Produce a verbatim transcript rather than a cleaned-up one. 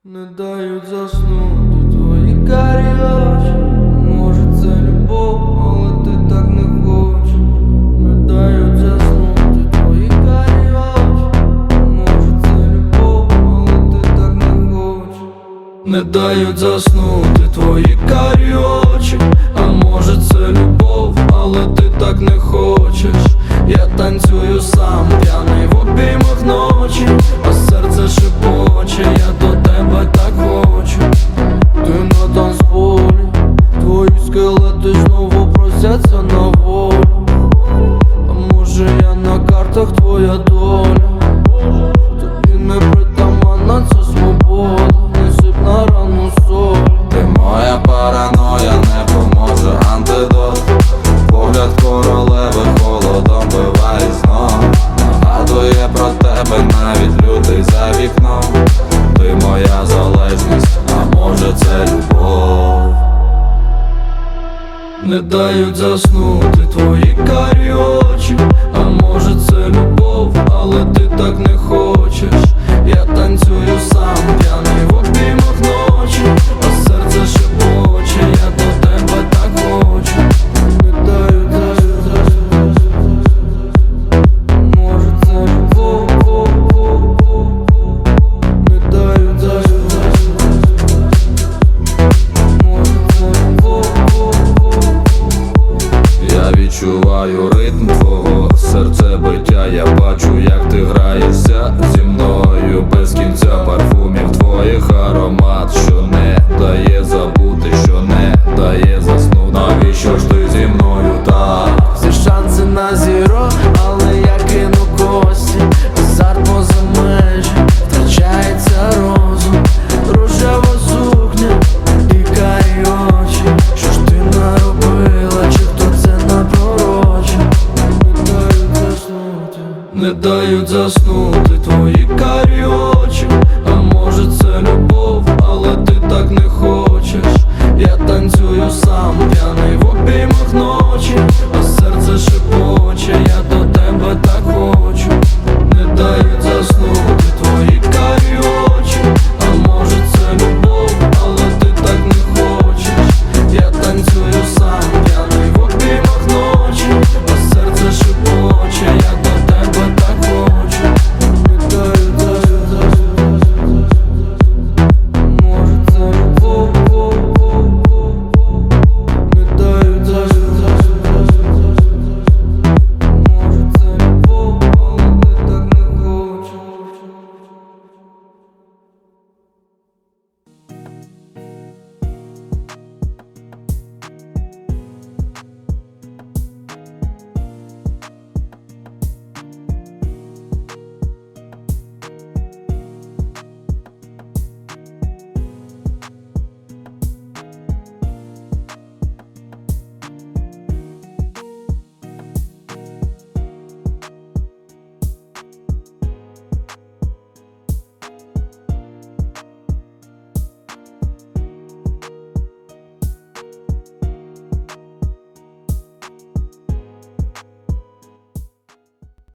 Не дають заснути твої карі очі. Може це любов, але ти так не хочеш. Не дають заснути твої карі очі. Може це любов, але ти так не хочеш. Не дають заснути твої карі очі. А може це любов, але ти так не хочеш. Я танцюю сам, п'яний в обіймах ночі, а серце шепоче, я до тебе так хочу. Ти на танцполі, твої скелети знову просяться на волю. А може я на картах твоя доля. Тобі не притаманна ця свобода, не сип на рану солі. Ти моя параноя, не поможе антидот. Погляд королеви холодом биває знов. Нагадує про тебе навіть лютий за вікном. Ти моя залежність, а може це любов. Не дають заснути твої карі очі. А може це любов, але ти так не хочеш. Я танцюю